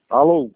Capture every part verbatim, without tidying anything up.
Alô?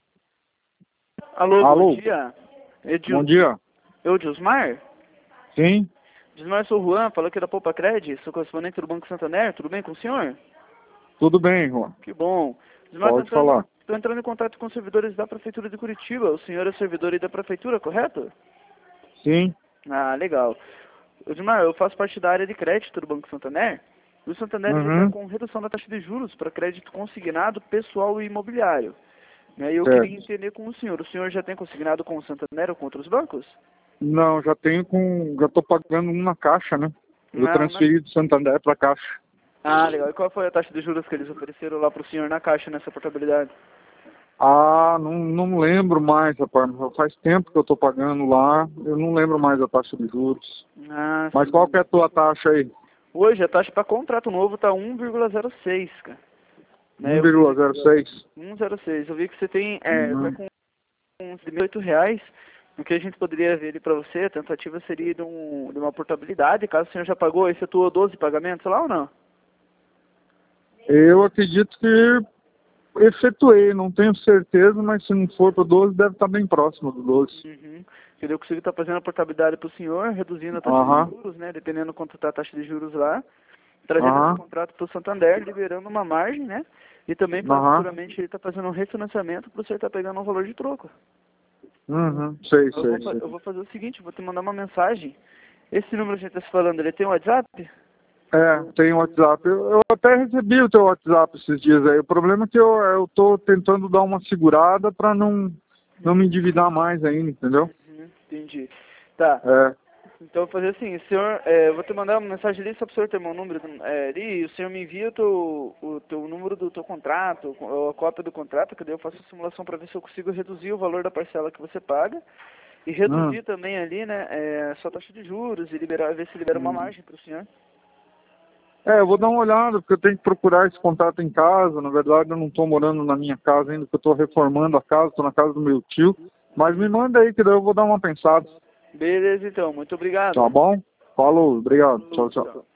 Alô, Alô? bom dia. Edil... Bom dia. Eu, Dilsmar? Sim? Dilsmar, sou o Juan, falo aqui da Poupa Cred, sou correspondente do Banco Santander, tudo bem com o senhor? Tudo bem, Juan. Que bom. Dilsmar, tô Pode entrando, falar. tô entrando em contato com os servidores da Prefeitura de Curitiba. O senhor é servidor aí da Prefeitura, correto? Sim? Ah, legal. Dilsmar, eu faço parte da área de crédito do Banco Santander. E o Santander está Uhum. com redução da taxa de juros para crédito consignado, pessoal e imobiliário. Né, E eu Certo. queria entender com o senhor. O senhor já tem consignado com o Santander ou com outros bancos? Não, já tenho com... Já tô pagando um na Caixa, né? Eu Não, na... transferi do Santander pra Caixa. Ah, legal. E qual foi a taxa de juros que eles ofereceram lá para o senhor na caixa nessa portabilidade? Ah, não, não lembro mais, rapaz. Faz tempo que eu tô pagando lá. Eu não lembro mais a taxa de juros. Ah, Mas qual sim. que é a tua taxa aí? Hoje a taxa para contrato novo tá um vírgula zero seis, cara. Né, um eu vi vírgula zero seis? um vírgula zero seis. Eu vi que você tem, é, tá Uhum. com uns mil e oito reais. O que a gente poderia ver ali para você, a tentativa seria de, um, de uma portabilidade, caso o senhor já pagou, efetuou doze pagamentos lá ou não? Eu acredito que efetuei, não tenho certeza, mas se não for para doze, deve estar bem próximo do doze. Uhum. Que eu consigo estar fazendo a portabilidade para o senhor, reduzindo a taxa Aham, de juros, né? Dependendo quanto está a taxa de juros lá. Trazendo esse aham, contrato para o Santander, liberando uma margem, né? E também para aham, futuramente ele estar fazendo um refinanciamento para você estar pegando um valor de troco. uhum, sei, Eu vou, sei, fa- sei. eu vou fazer o seguinte, eu vou te mandar uma mensagem. Esse número que a gente está se falando, ele tem um WhatsApp? É, tem WhatsApp. Eu, eu até recebi o teu WhatsApp esses dias aí. O problema é que eu, eu tô tentando dar uma segurada para não, não me endividar mais ainda, entendeu? Uhum, entendi. Tá. É, Então, eu vou fazer assim, o senhor, é, eu vou te mandar uma mensagem ali só para o senhor ter meu número é, ali, e o senhor me envia o teu, o teu número do teu contrato, ou a cópia do contrato, que daí eu faço a simulação para ver se eu consigo reduzir o valor da parcela que você paga, e hum, reduzir também ali, né, é, a sua taxa de juros, e liberar, ver se libera uma hum. margem para o senhor. É, eu vou dar uma olhada, porque eu tenho que procurar esse contrato em casa. Na verdade, eu não estou morando na minha casa ainda, porque eu estou reformando a casa, estou na casa do meu tio. Mas me manda aí, que daí eu vou dar uma pensada. Beleza, então, muito Tá obrigado. bom? Falou, obrigado. Tchau, Falou, tchau. tchau.